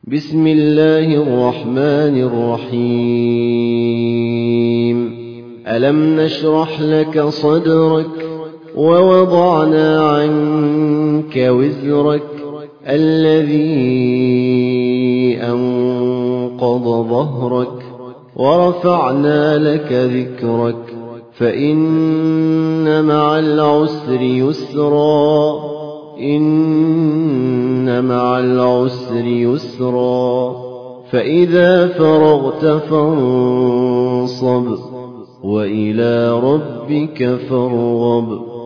بسم الله الرحمن الرحيم ألم نشرح لك صدرك ووضعنا عنك وزرك الذي أنقض ظهرك ورفعنا لك ذكرك فإن مع العسر يسرا إن مع العسر يسرا فإذا فرغت فانصب وإلى ربك فارغب